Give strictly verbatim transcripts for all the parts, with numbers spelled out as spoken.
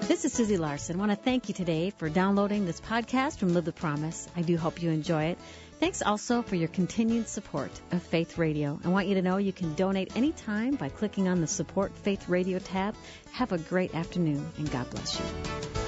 This is Susie Larson. I want to thank you today for downloading this podcast from Live the Promise. I do hope you enjoy it. Thanks also for your continued support of Faith Radio. I want you to know you can donate anytime by clicking on the Support Faith Radio tab. Have a great afternoon, and God bless you.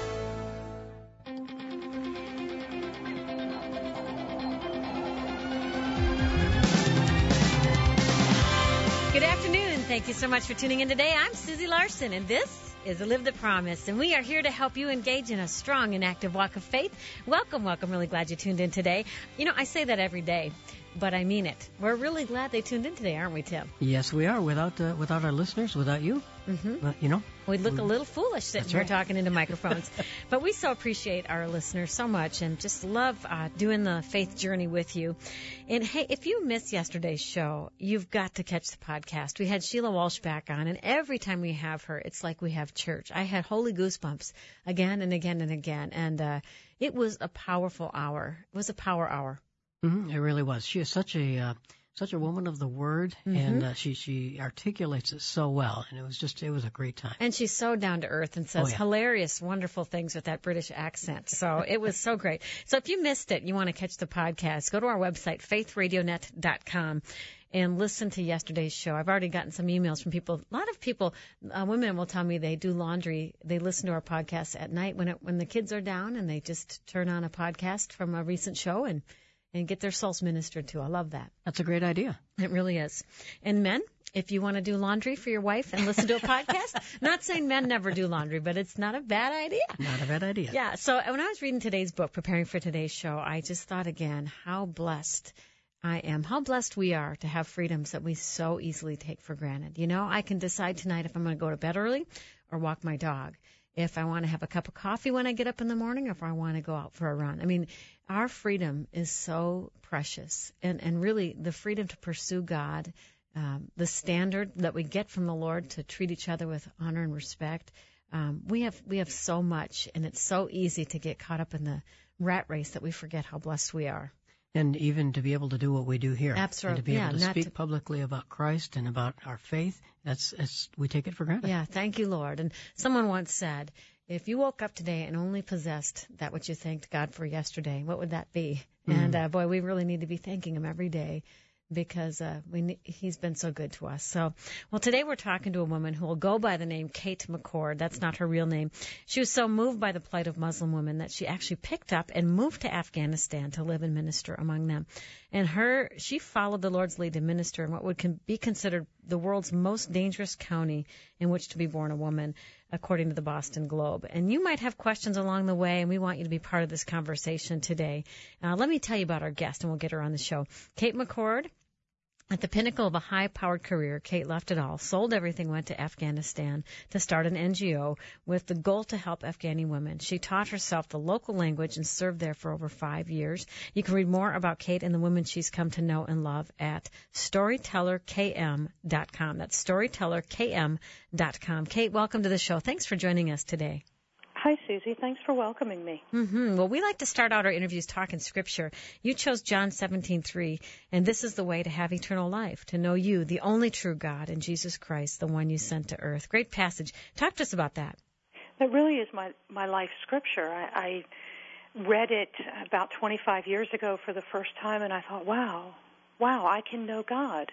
Good afternoon. Thank you so much for tuning in today. I'm Susie Larson, and this is Live the Promise, and we are here to help you engage in a strong and active walk of faith. Welcome, welcome. Really glad you tuned in today. You know, I say that every day, but I mean it. We're really glad they tuned in today, aren't we, Tim? Yes, we are. Without uh, without our listeners, without you, mm-hmm. uh, you know. We'd look a little foolish sitting here right. talking into microphones. But we so appreciate our listeners so much and just love uh, doing the faith journey with you. And, hey, if you missed yesterday's show, you've got to catch the podcast. We had Sheila Walsh back on, and every time we have her, it's like we have church. I had holy goosebumps again and again and again. And uh, it was a powerful hour. It was a power hour. Mm-hmm, it really was. She is such a uh, such a woman of the word, mm-hmm. and uh, she she articulates it so well. And it was just it was a great time. And she's so down to earth and says oh, yeah. hilarious, wonderful things with that British accent. So it was so great. So if you missed it, you want to catch the podcast, go to our website, faith radio net dot com. And listen to yesterday's show. I've already gotten some emails from people. A lot of people, uh, women will tell me they do laundry. They listen to our podcast at night when it, when the kids are down, and they just turn on a podcast from a recent show and, and get their souls ministered to. I love that. That's a great idea. It really is. And men, if you want to do laundry for your wife and listen to a podcast, not saying men never do laundry, but it's not a bad idea. Not a bad idea. Yeah. So when I was reading today's book, preparing for today's show, I just thought again how blessed I am, how blessed we are to have freedoms that we so easily take for granted. You know, I can decide tonight if I'm going to go to bed early or walk my dog, if I want to have a cup of coffee when I get up in the morning, or if I want to go out for a run. I mean, our freedom is so precious, and, and really the freedom to pursue God, um, the standard that we get from the Lord to treat each other with honor and respect. Um, we have we have so much, and it's so easy to get caught up in the rat race that we forget how blessed we are. And even to be able to do what we do here. Absolutely. And to be yeah, able to speak to... publicly about Christ and about our faith, that's, that's we take it for granted. Yeah, thank you, Lord. And someone once said, if you woke up today and only possessed that which you thanked God for yesterday, what would that be? Mm-hmm. And, uh, boy, we really need to be thanking Him every day, because uh, we he's been so good to us. So, well, today we're talking to a woman who will go by the name Kate McCord. That's not her real name. She was so moved by the plight of Muslim women that she actually picked up and moved to Afghanistan to live and minister among them. And her, she followed the Lord's lead to minister in what would con- be considered the world's most dangerous county in which to be born a woman, according to the Boston Globe. And you might have questions along the way, and we want you to be part of this conversation today. Uh, let me tell you about our guest, and we'll get her on the show. Kate McCord. At the pinnacle of a high-powered career, Kate left it all, sold everything, went to Afghanistan to start an N G O with the goal to help Afghani women. She taught herself the local language and served there for over five years. You can read more about Kate and the women she's come to know and love at storyteller k m dot com. That's storyteller k m dot com. Kate, welcome to the show. Thanks for joining us today. Hi, Susie. Thanks for welcoming me. Mm-hmm. Well, we like to start out our interviews talking Scripture. You chose John seventeen three, and this is the way to have eternal life, to know you, the only true God, and Jesus Christ, the one you sent to earth. Great passage. Talk to us about that. That really is my, my life Scripture. I, I read it about twenty-five years ago for the first time, and I thought, wow, wow, I can know God.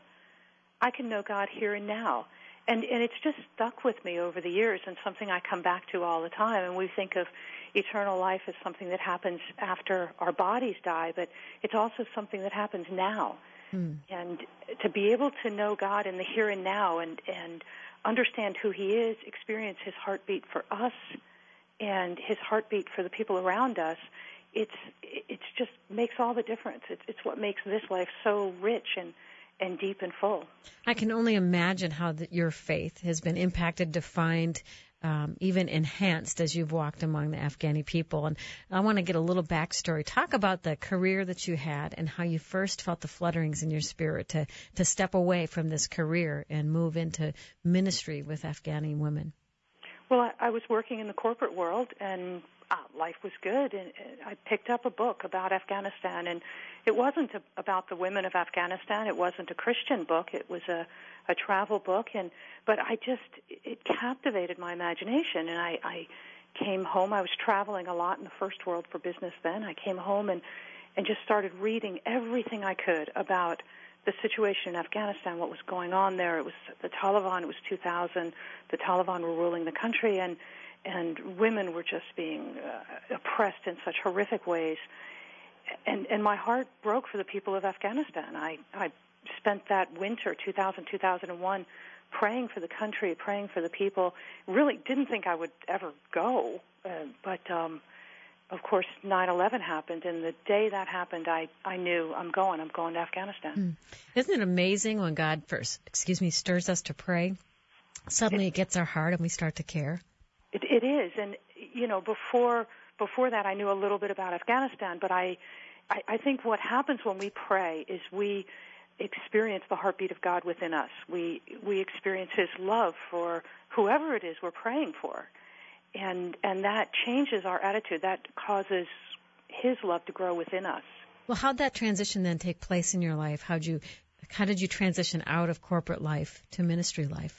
I can know God here and now. And, and it's just stuck with me over the years, and something I come back to all the time. And we think of eternal life as something that happens after our bodies die, but it's also something that happens now. Mm. And to be able to know God in the here and now, and, and understand who He is, experience His heartbeat for us and His heartbeat for the people around us, it's it's just makes all the difference. It's, it's what makes this life so rich and and deep and full. I can only imagine how the, your faith has been impacted, defined, um, even enhanced as you've walked among the Afghani people. And I want to get a little backstory. Talk about the career that you had and how you first felt the flutterings in your spirit to, to step away from this career and move into ministry with Afghani women. Well, I, I was working in the corporate world, and uh, life was good, and, and I picked up a book about Afghanistan, and it wasn't a, about the women of Afghanistan. It wasn't a Christian book. It was a, a travel book, and but I just, it captivated my imagination, and I, I came home. I was traveling a lot in the first world for business then. I came home and, and just started reading everything I could about the situation in Afghanistan, what was going on there. It was the Taliban. It was two thousand. The Taliban were ruling the country, and and women were just being uh, oppressed in such horrific ways. And and my heart broke for the people of Afghanistan. I, I spent that winter, two thousand, two thousand one, praying for the country, praying for the people. Really didn't think I would ever go, uh, but um, of course nine eleven happened, and the day that happened, I, I knew I'm going. I'm going to Afghanistan. Mm. Isn't it amazing when God first, excuse me, stirs us to pray? Suddenly it, it gets our heart and we start to care. It, it is, and you know, before before that, I knew a little bit about Afghanistan, but I, I, I think what happens when we pray is we experience the heartbeat of God within us. We we experience His love for whoever it is we're praying for, and and that changes our attitude. That causes His love to grow within us. Well, how'd that transition then take place in your life? How'd you how did you transition out of corporate life to ministry life?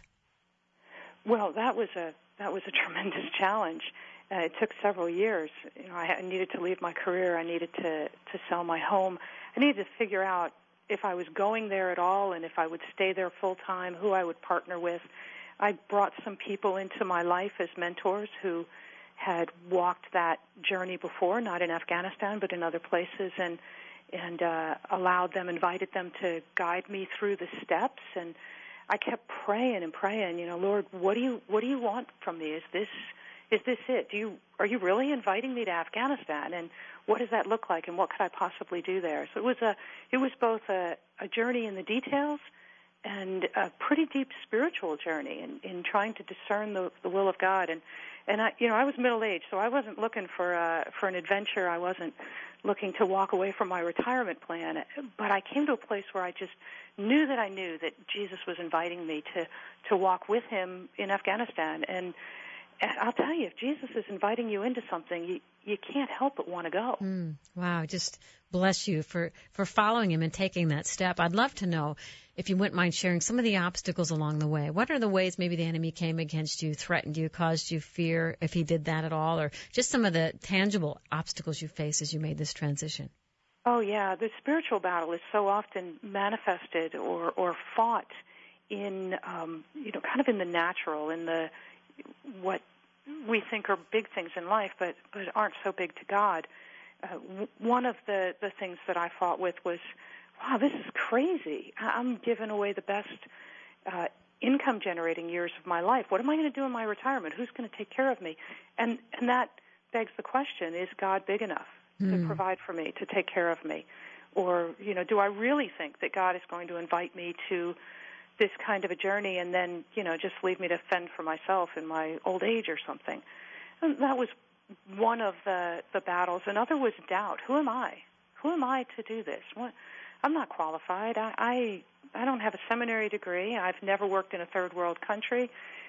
Well, that was a that was a tremendous challenge. Uh, it took several years. You know, I needed to leave my career. I needed to to sell my home. I needed to figure out if I was going there at all and if I would stay there full time, who I would partner with. I brought some people into my life as mentors who had walked that journey before, not in Afghanistan, but in other places, and and uh, allowed them, invited them to guide me through the steps. And I kept praying and praying, you know, Lord, what do you what do you want from me? Is this is this it? Do you are you really inviting me to Afghanistan? And what does that look like? And what could I possibly do there? So it was a it was both a, a journey in the details and a pretty deep spiritual journey in, in trying to discern the, the will of God. And and I you know I was middle aged, so I wasn't looking for uh, for an adventure. I wasn't looking to walk away from my retirement plan. But I came to a place where I just knew that I knew that Jesus was inviting me to to walk with Him in Afghanistan. And I'll tell you, if Jesus is inviting you into something, you, you can't help but want to go. Mm, wow, just bless you for, for following Him and taking that step. I'd love to know, if you wouldn't mind sharing some of the obstacles along the way. What are the ways maybe the enemy came against you, threatened you, caused you fear, if he did that at all, or just some of the tangible obstacles you faced as you made this transition? Oh, yeah. The spiritual battle is so often manifested or, or fought in, um, you know, kind of in the natural, in the what we think are big things in life, but, but aren't so big to God. Uh, w- one of the, the things that I fought with was, wow, this is crazy. I'm giving away the best uh, income-generating years of my life. What am I going to do in my retirement? Who's going to take care of me? And and that begs the question, is God big enough mm. to provide for me, to take care of me? Or, you know, do I really think that God is going to invite me to this kind of a journey and then, you know, just leave me to fend for myself in my old age or something? And that was one of the, the battles. Another was doubt. Who am I? Who am I to do this? What? I'm not qualified. I, I I don't have a seminary degree. I've never worked in a third world country.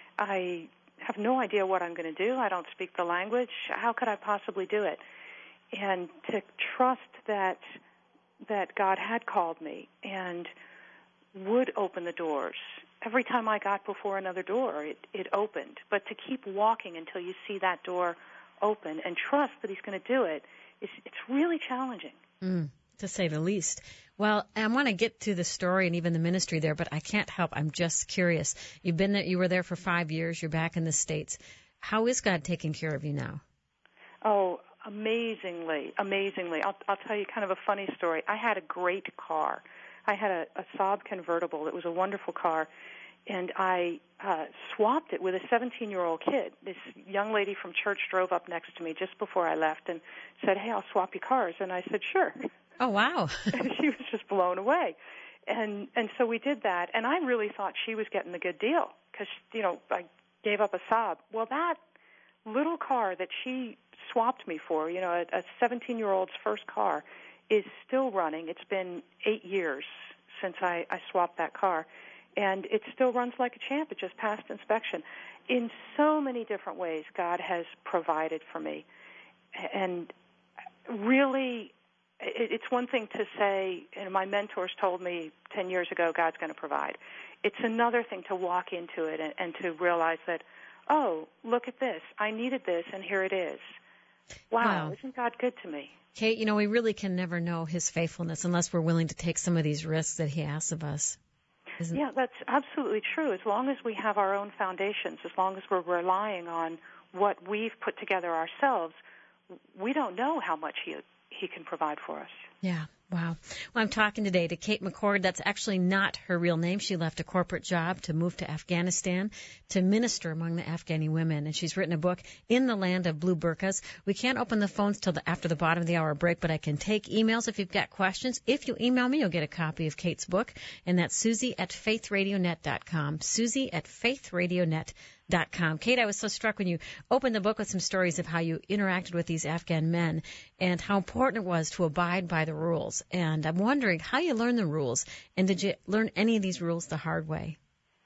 I have no idea what I'm going to do. I don't speak the language. How could I possibly do it? And to trust that that God had called me and would open the doors. Every time I got before another door, it, it opened. But to keep walking until you see that door open and trust that He's going to do it, is, it's really challenging. Mm, to say the least. Well, I want to get to the story and even the ministry there, but I can't help. I'm just curious. You've been there, you were there for five years. You're back in the States. How is God taking care of you now? Oh, amazingly, amazingly. I'll, I'll tell you kind of a funny story. I had a great car. I had a, a Saab convertible. It was a wonderful car, and I uh, swapped it with a seventeen-year-old kid. This young lady from church drove up next to me just before I left and said, "Hey, I'll swap you cars." And I said, "Sure." Oh, wow. And she was just blown away. And and so we did that, and I really thought she was getting the good deal because, you know, I gave up a Saab. Well, that little car that she swapped me for, you know, a, a seventeen-year-old's first car, is still running. It's been eight years since I, I swapped that car, and it still runs like a champ. It just passed inspection. In so many different ways, God has provided for me. And really, it, it's one thing to say, and my mentors told me ten years ago, God's going to provide. It's another thing to walk into it and, and to realize that, oh, look at this. I needed this, and here it is. Wow, Wow. Isn't God good to me? Kate, you know, we really can never know his faithfulness unless we're willing to take some of these risks that he asks of us. Isn't Yeah, that's absolutely true. As long as we have our own foundations, as long as we're relying on what we've put together ourselves, we don't know how much he he can provide for us. Yeah. Wow. Well, I'm talking today to Kate McCord. That's actually not her real name. She left a corporate job to move to Afghanistan to minister among the Afghani women. And she's written a book, In the Land of Blue Burqas. We can't open the phones till the, after the bottom of the hour break, but I can take emails if you've got questions. If you email me, you'll get a copy of Kate's book. And that's Susie at faith radio net dot com. Susie at faith radio net dot com. Kate, I was so struck when you opened the book with some stories of how you interacted with these Afghan men and how important it was to abide by the rules. And I'm wondering how you learned the rules, and did you learn any of these rules the hard way?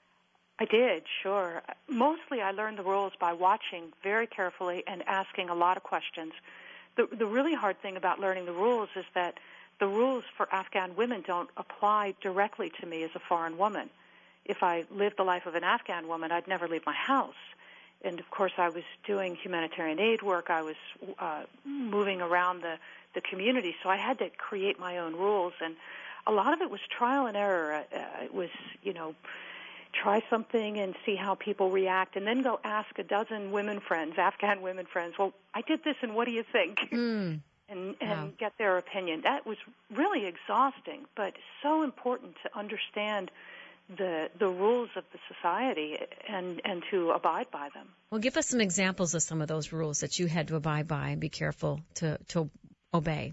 I did, sure. Mostly I learned the rules by watching very carefully and asking a lot of questions. The, the really hard thing about learning the rules is that the rules for Afghan women don't apply directly to me as a foreign woman. If I lived the life of an Afghan woman, I'd never leave my house. And, of course, I was doing humanitarian aid work. I was uh, moving around the, the community, so I had to create my own rules. And a lot of it was trial and error. Uh, it was, you know, try something and see how people react, and then go ask a dozen women friends, Afghan women friends, well, I did this, and what do you think? Mm. and and Wow. get their opinion. That was really exhausting, but so important to understand the the rules of the society and, and to abide by them. Well, give us some examples of some of those rules that you had to abide by and be careful to, to obey.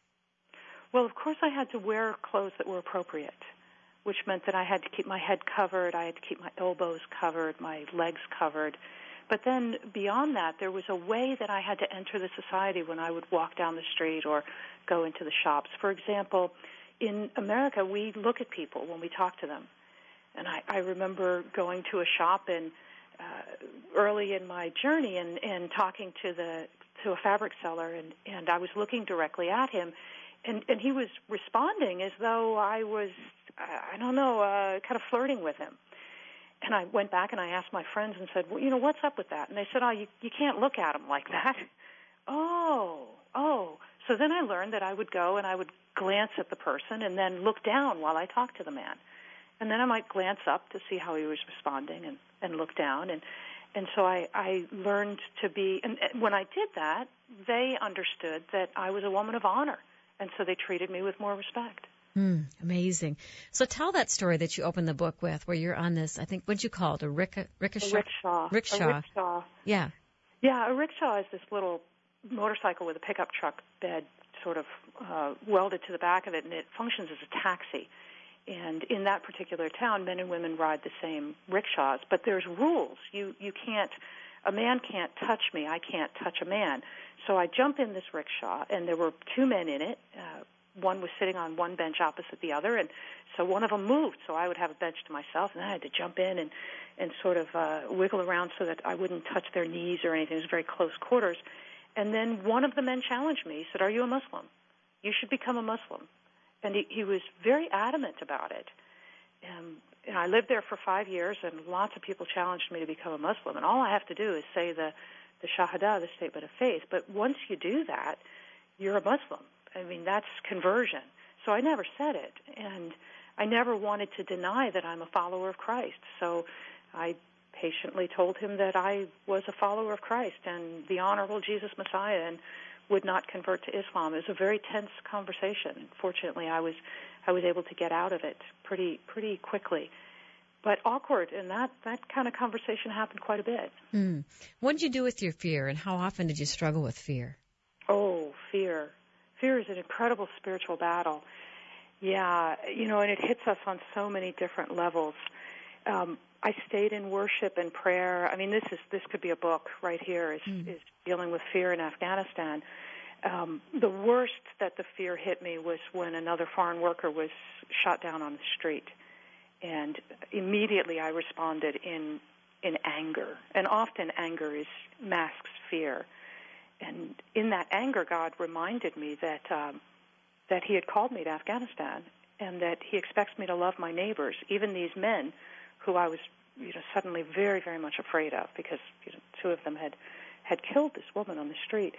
Well, of course, I had to wear clothes that were appropriate, which meant that I had to keep my head covered, I had to keep my elbows covered, my legs covered. But then beyond that, there was a way that I had to enter the society when I would walk down the street or go into the shops. For example, in America, we look at people when we talk to them. And I, I remember going to a shop and uh, early in my journey and, and talking to the to a fabric seller, and, and I was looking directly at him, and, and he was responding as though I was, I don't know, uh, kind of flirting with him. And I went back and I asked my friends and said, well, you know, what's up with that? And they said, oh, you, you can't look at him like that. oh, oh. So then I learned that I would go and I would glance at the person and then look down while I talked to the man. And then I might glance up to see how he was responding and, and look down. And, and so I, I learned to be, and when I did that, they understood that I was a woman of honor. And so they treated me with more respect. Mm, amazing. So tell that story that you opened the book with, where you're on this, I think, what'd you call it, a rick- rickshaw? A rickshaw. Rickshaw. A rickshaw. Yeah. Yeah, a rickshaw is this little motorcycle with a pickup truck bed sort of uh, welded to the back of it, and it functions as a taxi. And in that particular town, men and women ride the same rickshaws, but there's rules. You you can't, a man can't touch me. I can't touch a man. So I jump in this rickshaw, and there were two men in it. Uh, one was sitting on one bench opposite the other, and so one of them moved, so I would have a bench to myself, and then I had to jump in and, and sort of uh, wiggle around so that I wouldn't touch their knees or anything. It was very close quarters. And then one of the men challenged me. He said, are you a Muslim? You should become a Muslim. And he, he was very adamant about it. Um, and I lived there for five years, and lots of people challenged me to become a Muslim. And all I have to do is say the, the Shahada, the statement of faith. But once you do that, you're a Muslim. I mean, that's conversion. So I never said it. And I never wanted to deny that I'm a follower of Christ. So I patiently told him that I was a follower of Christ and the Honorable Jesus Messiah, and would not convert to Islam. It was a very tense conversation. Fortunately, I was I was able to get out of it pretty pretty quickly. But awkward, and that, that kind of conversation happened quite a bit. Mm. What did you do with your fear, and how often did you struggle with fear? Oh, fear. Fear is an incredible spiritual battle. Yeah, you know, and it hits us on so many different levels. Um, I stayed in worship and prayer. I mean, this is this could be a book right here, is, mm. is dealing with fear in Afghanistan. Um, the worst that the fear hit me was when another foreign worker was shot down on the street. And immediately I responded in in anger. And often anger is masks fear. And in that anger, God reminded me that um, that he had called me to Afghanistan, and that he expects me to love my neighbors, even these men who I was you know, suddenly very, very much afraid of, because you know, two of them had, had killed this woman on the street.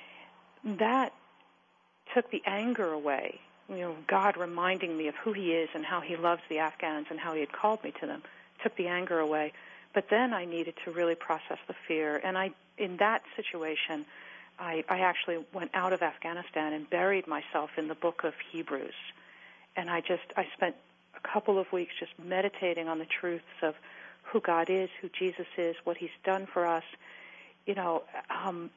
That took the anger away. You know, God reminding me of who He is and how He loves the Afghans and how He had called me to them, took the anger away. But then I needed to really process the fear. And I, in that situation, I, I actually went out of Afghanistan and buried myself in the book of Hebrews. And I just, I spent a couple of weeks just meditating on the truths of who God is, who Jesus is, what He's done for us. You know, um,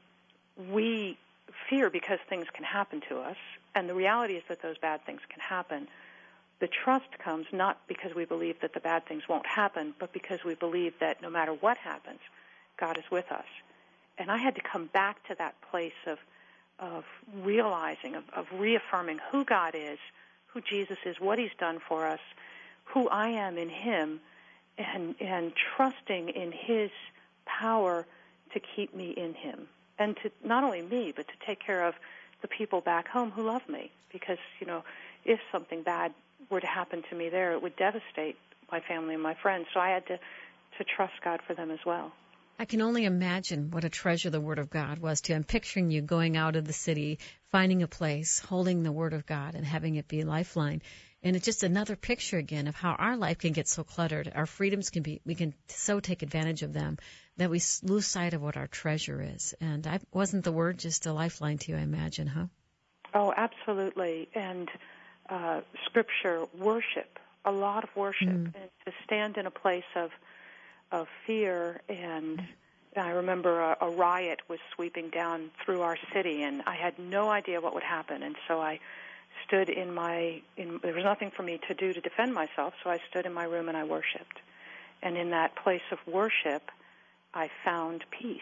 we fear because things can happen to us, and the reality is that those bad things can happen. The trust comes not because we believe that the bad things won't happen, but because we believe that no matter what happens, God is with us. And I had to come back to that place of of realizing, of, of reaffirming who God is, who Jesus is, what He's done for us, who I am in Him, and and trusting in His power to keep me in Him. And to not only me, but to take care of the people back home who love me. Because, you know, if something bad were to happen to me there, it would devastate my family and my friends. So I had to, to trust God for them as well. I can only imagine what a treasure the Word of God was to you. I'm picturing you going out of the city, finding a place, holding the Word of God, and having it be a lifeline. And it's just another picture again of how our life can get so cluttered. Our freedoms can be, we can so take advantage of them that we lose sight of what our treasure is. And I, wasn't the Word just a lifeline to you, I imagine, huh? Oh, absolutely. And uh, Scripture, worship, a lot of worship, Mm. and to stand in a place of of fear. And I remember a, a riot was sweeping down through our city, and I had no idea what would happen. And so I stood in my, in, there was nothing for me to do to defend myself, so I stood in my room and I worshiped. And in that place of worship, I found peace.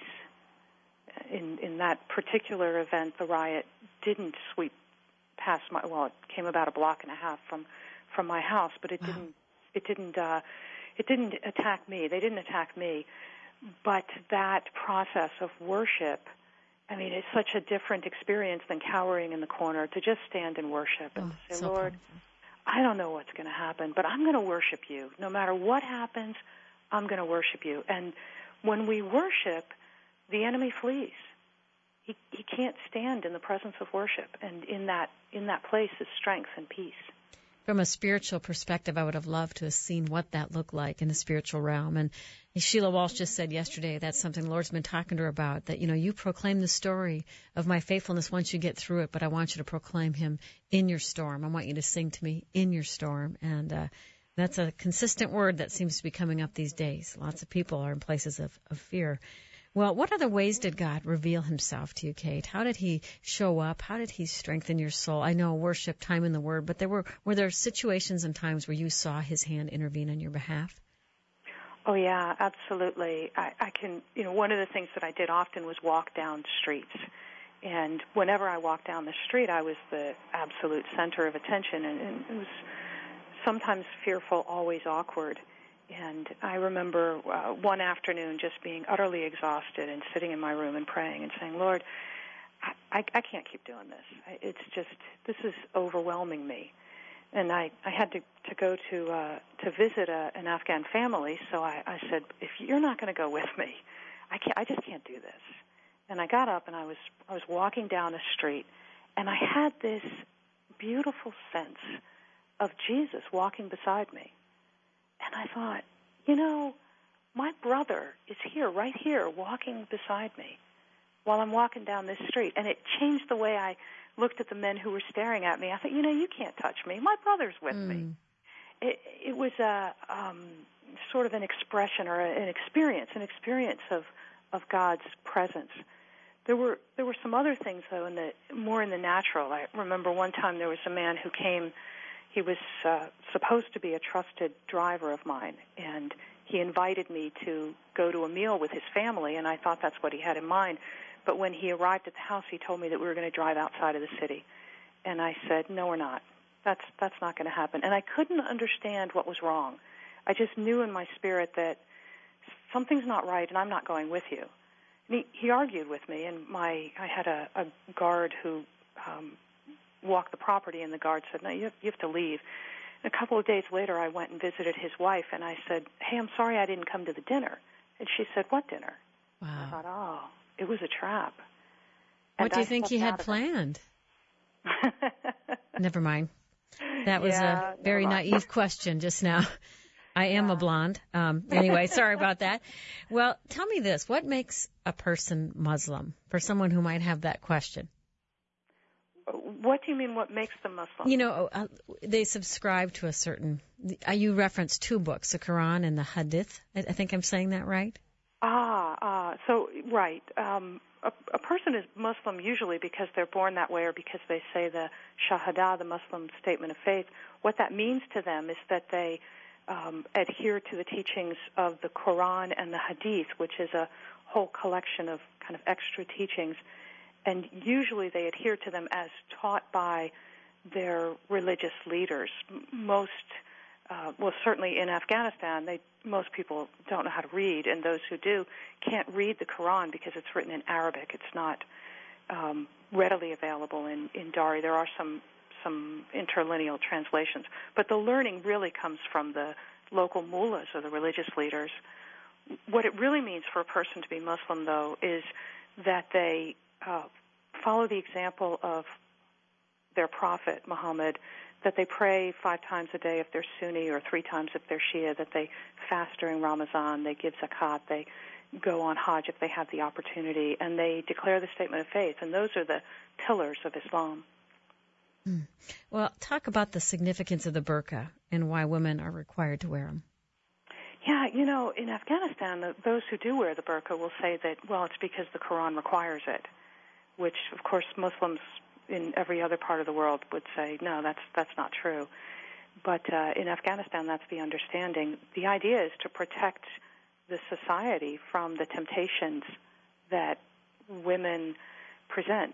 In, in that particular event, the riot didn't sweep past my, well, it came about a block and a half from, from my house, but it Wow. didn't, it didn't, uh, it didn't attack me. They didn't attack me. But that process of worship, I mean, it's such a different experience than cowering in the corner, to just stand and worship and Oh, say, so Lord, powerful. I don't know what's going to happen, but I'm going to worship you. No matter what happens, I'm going to worship you. And when we worship, the enemy flees. He, he can't stand in the presence of worship. And in that, in that place is strength and peace. From a spiritual perspective, I would have loved to have seen what that looked like in the spiritual realm. And Sheila Walsh just said yesterday that's something the Lord's been talking to her about, that, you know, you proclaim the story of my faithfulness once you get through it, but I want you to proclaim Him in your storm. I want you to sing to me in your storm. And uh, that's a consistent word that seems to be coming up these days. Lots of people are in places of, of fear. Well, what other ways did God reveal Himself to you, Kate? How did He show up? How did He strengthen your soul? I know worship, time in the Word, but there were were there situations and times where you saw His hand intervene on your behalf? Oh, yeah, absolutely. I, I can, you know, one of the things that I did often was walk down streets. And whenever I walked down the street, I was the absolute center of attention. And, and it was sometimes fearful, always awkward. And I remember uh, one afternoon just being utterly exhausted and sitting in my room and praying and saying, Lord, I, I, I can't keep doing this. It's just, this is overwhelming me. And I, I had to, to go to uh, to visit a, an Afghan family, so I, I said, if you're not going to go with me, I can't, I just can't do this. And I got up and I was I was walking down a street, and I had this beautiful sense of Jesus walking beside me. And I thought, you know, my brother is here, right here, walking beside me while I'm walking down this street. And it changed the way I looked at the men who were staring at me. I thought, you know, you can't touch me. My brother's with mm. me. It, it was a um, sort of an expression or an experience, an experience of, of God's presence. There were there were some other things, though, in the more in the natural. I remember one time there was a man who came. He was uh, supposed to be a trusted driver of mine, and he invited me to go to a meal with his family, and I thought that's what he had in mind. But when he arrived at the house, he told me that we were going to drive outside of the city. And I said, no, we're not. That's that's not going to happen. And I couldn't understand what was wrong. I just knew in my spirit that something's not right, and I'm not going with you. And he, he argued with me, and my I had a, a guard who um, walked the property, and the guard said, no, you have, you have to leave. A couple of days later, I went and visited his wife, and I said, hey, I'm sorry I didn't come to the dinner. And she said, what dinner? Wow. I thought, oh, it was a trap. What And do you I think he stepped had out of planned? it. Never mind. That was Yeah, a very never mind. naive question just now. I am Yeah. a blonde. Um, anyway, sorry about that. Well, tell me this. What makes a person Muslim, for someone who might have that question? What do you mean, what makes them Muslim? You know, uh, they subscribe to a certain, uh, you referenced two books, the Quran and the Hadith. I, I think I'm saying that right? Ah, ah, so, right. Um, a, a person is Muslim usually because they're born that way or because they say the Shahada, the Muslim statement of faith. What that means to them is that they um, adhere to the teachings of the Quran and the Hadith, which is a whole collection of kind of extra teachings. And usually they adhere to them as taught by their religious leaders. Most, uh, well, certainly in Afghanistan, they most people don't know how to read, and those who do can't read the Quran because it's written in Arabic. It's not um, readily available in, in Dari. There are some some interlineal translations, but the learning really comes from the local mullahs or the religious leaders. What it really means for a person to be Muslim, though, is that they uh, follow the example of their prophet, Muhammad, that they pray five times a day if they're Sunni or three times if they're Shia, that they fast during Ramadan, they give zakat, they go on Hajj if they have the opportunity, and they declare the statement of faith. And those are the pillars of Islam. Hmm. Well, talk about the significance of the burqa and why women are required to wear them. Yeah, you know, in Afghanistan, the, those who do wear the burqa will say that, well, it's because the Quran requires it, which, of course, Muslims in every other part of the world would say, no, that's that's not true. But uh, in Afghanistan, that's the understanding. The idea is to protect the society from the temptations that women present.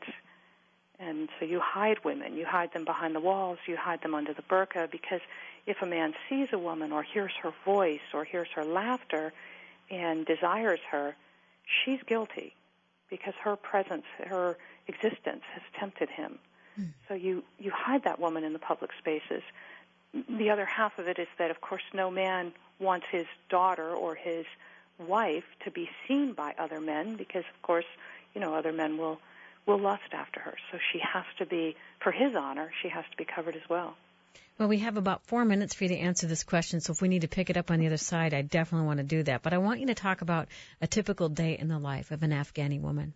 And so you hide women. You hide them behind the walls. You hide them under the burqa, because if a man sees a woman or hears her voice or hears her laughter and desires her, she's guilty because her presence, her existence has tempted him. Mm. So you, you hide that woman in the public spaces. The other half of it is that, of course, no man wants his daughter or his wife to be seen by other men because, of course, you know, other men will, will lust after her. So she has to be, for his honor, she has to be covered as well. Well, we have about four minutes for you to answer this question, so if we need to pick it up on the other side, I definitely want to do that. But I want you to talk about a typical day in the life of an Afghani woman.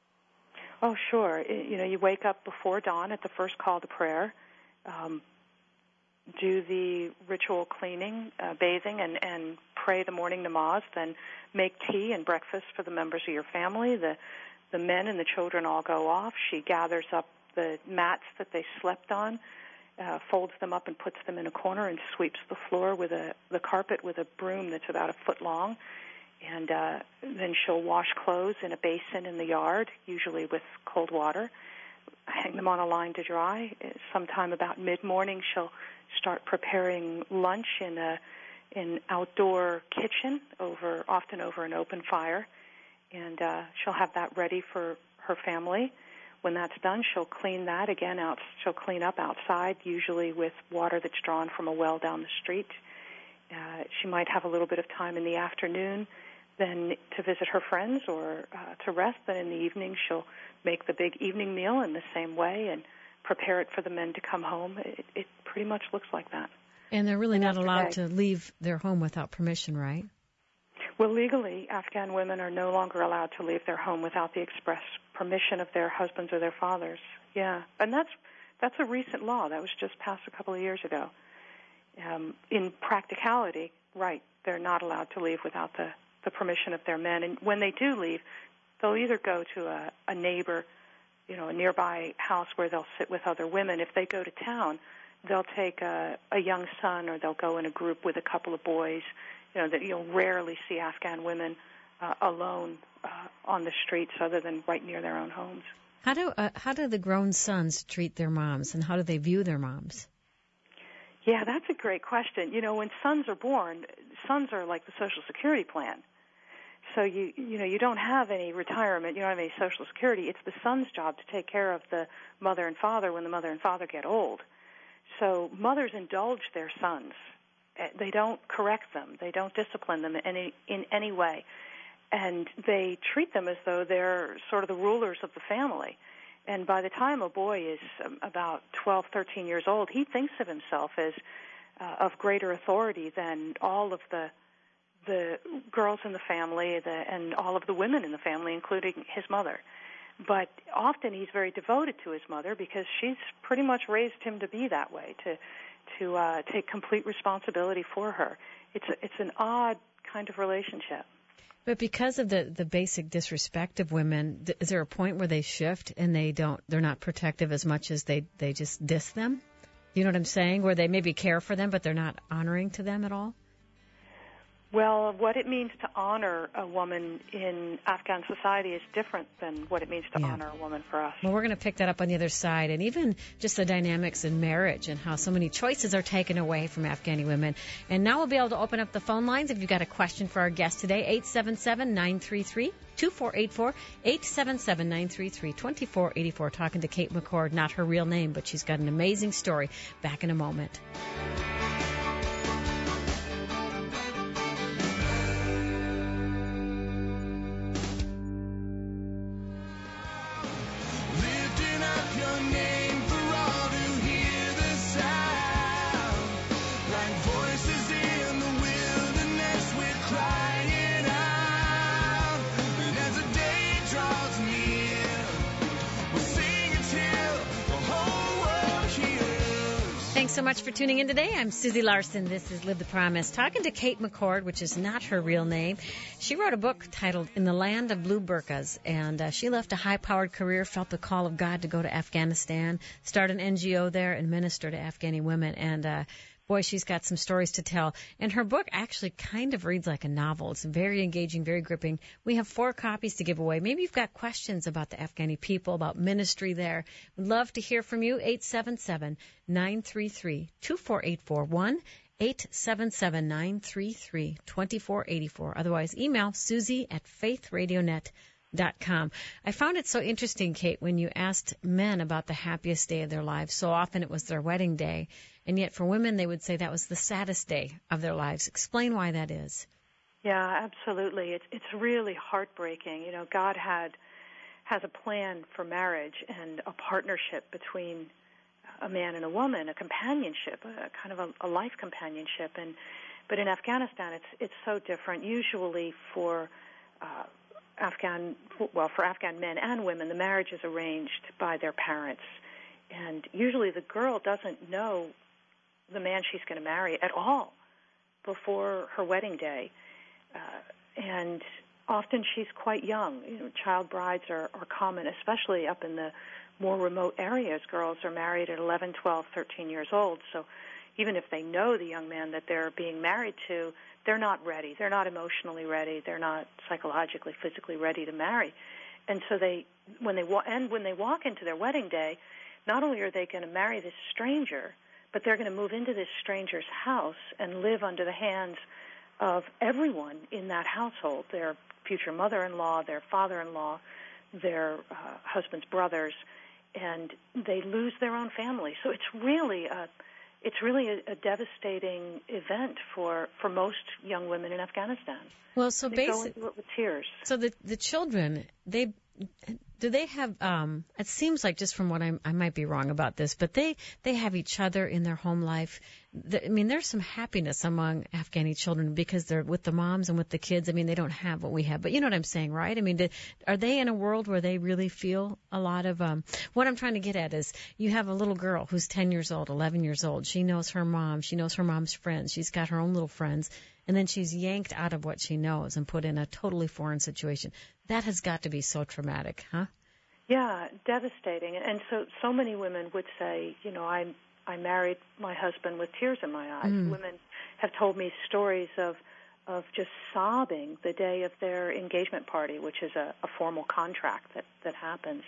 Oh, sure. You know, you wake up before dawn at the first call to prayer, um, do the ritual cleaning, uh, bathing, and, and pray the morning namaz, then make tea and breakfast for the members of your family. The, the men and the children all go off. She gathers up the mats that they slept on, uh, folds them up and puts them in a corner and sweeps the floor with a the carpet with a broom that's about a foot long. And uh, then she'll wash clothes in a basin in the yard, usually with cold water, hang them on a line to dry. Sometime about mid-morning, she'll start preparing lunch in a in outdoor kitchen, over often over an open fire, and uh, she'll have that ready for her family. When that's done, she'll clean that again out. She'll clean up outside, usually with water that's drawn from a well down the street. Uh, she might have a little bit of time in the afternoon then to visit her friends or uh, to rest. Then in the evening, she'll make the big evening meal in the same way and prepare it for the men to come home. It, it pretty much looks like that. And they're really and not allowed day. to leave their home without permission, right? Well, legally, Afghan women are no longer allowed to leave their home without the express permission of their husbands or their fathers. Yeah, and that's that's a recent law. That was just passed a couple of years ago. Um, in practicality, right, they're not allowed to leave without the, the permission of their men. And when they do leave, they'll either go to a, a neighbor, you know, a nearby house where they'll sit with other women. If they go to town, they'll take a, a young son or they'll go in a group with a couple of boys. You know, that you'll rarely see Afghan women uh, alone uh, on the streets other than right near their own homes. How do uh, how do the grown sons treat their moms, and how do they view their moms? Yeah, that's a great question. You know, when sons are born, sons are like the Social Security plan. So you you know you don't have any retirement, you don't have any Social Security. It's the son's job to take care of the mother and father when the mother and father get old. So mothers indulge their sons. They don't correct them. They don't discipline them in any, in any way. And they treat them as though they're sort of the rulers of the family. And by the time a boy is um, about twelve, thirteen years old, he thinks of himself as uh, of greater authority than all of the the girls in the family the, and all of the women in the family, including his mother. But often he's very devoted to his mother because she's pretty much raised him to be that way, to to uh, take complete responsibility for her. It's a, it's an odd kind of relationship. But because of the, the basic disrespect of women, th- is there a point where they shift and they don't they're not protective as much as they, they just diss them? You know what I'm saying? Where they maybe care for them, but they're not honoring to them at all? Well, what it means to honor a woman in Afghan society is different than what it means to yeah. honor a woman for us. Well, we're going to pick that up on the other side, and even just the dynamics in marriage and how so many choices are taken away from Afghani women. And now we'll be able to open up the phone lines if you've got a question for our guest today, eight seven seven, nine three three, two four eight four, eight seven seven, nine three three, two four eight four. Talking to Kate McCord, not her real name, but she's got an amazing story. Back in a moment. Thanks so much for tuning in today. I'm Susie Larson. This is Live the Promise. Talking to Kate McCord, which is not her real name. She wrote a book titled In the Land of Blue Burqas, and uh, she left a high-powered career, felt the call of God to go to Afghanistan, start an N G O there, and minister to Afghani women. And uh, boy, she's got some stories to tell. And her book actually kind of reads like a novel. It's very engaging, very gripping. We have four copies to give away. Maybe you've got questions about the Afghani people, about ministry there. We'd love to hear from you. eight seven seven, nine three three, two four eight four. one eight seven seven, nine three three, two four eight four. Otherwise, email Susie at faith radio net dot com. I found it so interesting, Kate, when you asked men about the happiest day of their lives. So often it was their wedding day. And yet for women, they would say that was the saddest day of their lives. Explain why that is. Yeah, absolutely. It's it's really heartbreaking. You know, God had has a plan for marriage and a partnership between a man and a woman, a companionship, a kind of a, a life companionship. And but in Afghanistan, it's it's so different. Usually for uh, Afghan, well, for Afghan men and women, the marriage is arranged by their parents, and usually the girl doesn't know the man she's going to marry at all before her wedding day. Uh, and often she's quite young. You know, child brides are, are common, especially up in the more remote areas. Girls are married at eleven, twelve, thirteen years old. So even if they know the young man that they're being married to, they're not ready. They're not emotionally ready. They're not psychologically, physically ready to marry. And so they, when they wa- and when they walk into their wedding day, not only are they going to marry this stranger, but they're going to move into this stranger's house and live under the hands of everyone in that household, their future mother-in-law, their father-in-law, their uh, husband's brothers, and they lose their own family. So it's really a, it's really a, a devastating event for, for most young women in Afghanistan. Well, so they basically, go into it with tears. So the the children, they do they have? Um, it seems like, just from what I'm, I might be wrong about this, but they they have each other in their home life. The, I mean, there's some happiness among Afghani children because they're with the moms and with the kids. I mean, they don't have what we have, but you know what I'm saying, right? I mean, do, are they in a world where they really feel a lot of? Um, what I'm trying to get at is, you have a little girl who's ten years old, eleven years old. She knows her mom. She knows her mom's friends. She's got her own little friends. And then she's yanked out of what she knows and put in a totally foreign situation. That has got to be so traumatic, huh? Yeah, devastating. And so so many women would say, you know, I I married my husband with tears in my eyes. Mm. Women have told me stories of of just sobbing the day of their engagement party, which is a, a formal contract that, that happens.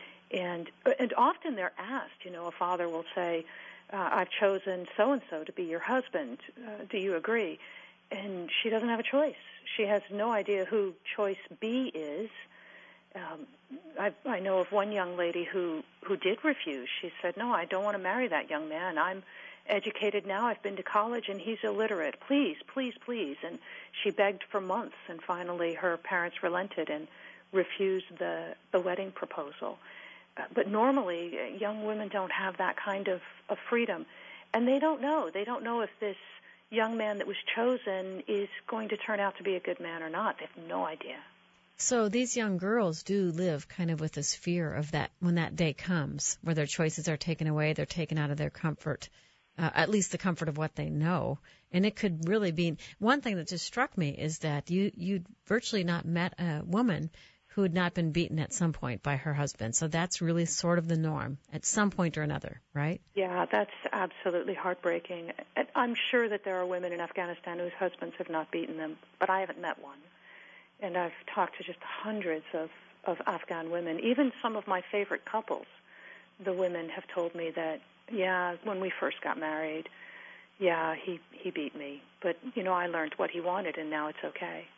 And and often they're asked, you know, a father will say, uh, I've chosen so-and-so to be your husband. Uh, do you agree? And she doesn't have a choice. She has no idea who choice B is. Um, I, I know of one young lady who, who did refuse. She said, no, I don't want to marry that young man. I'm educated now. I've been to college, and he's illiterate. Please, please, please. And she begged for months, and finally her parents relented and refused the, the wedding proposal. Uh, but normally, uh, young women don't have that kind of, of freedom. And they don't know. They don't know if this young man that was chosen is going to turn out to be a good man or not. They have no idea. So these young girls do live kind of with this fear of that when that day comes, where their choices are taken away, they're taken out of their comfort, uh, at least the comfort of what they know. And it could really be, one thing that just struck me is that you, you'd virtually not met a woman who had not been beaten at some point by her husband. So that's really sort of the norm at some point or another, right? Yeah, that's absolutely heartbreaking. I'm sure that there are women in Afghanistan whose husbands have not beaten them, but I haven't met one. And I've talked to just hundreds of, of Afghan women. Even some of my favorite couples, the women have told me that, yeah, when we first got married, yeah, he, he beat me. But, you know, I learned what he wanted, and now it's okay.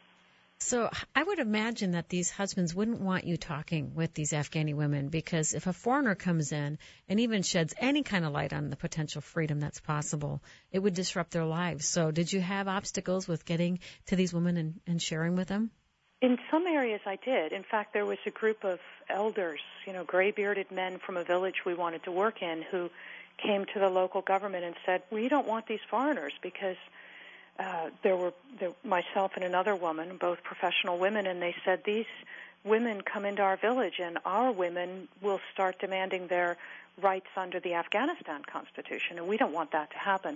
So I would imagine that these husbands wouldn't want you talking with these Afghani women, because if a foreigner comes in and even sheds any kind of light on the potential freedom that's possible, it would disrupt their lives. So did you have obstacles with getting to these women and, and sharing with them? In some areas I did. In fact, there was a group of elders, you know, gray-bearded men from a village we wanted to work in who came to the local government and said, we don't want these foreigners, because uh, there were there, myself and another woman, both professional women, and they said, these women come into our village and our women will start demanding their rights under the Afghanistan Constitution, and we don't want that to happen.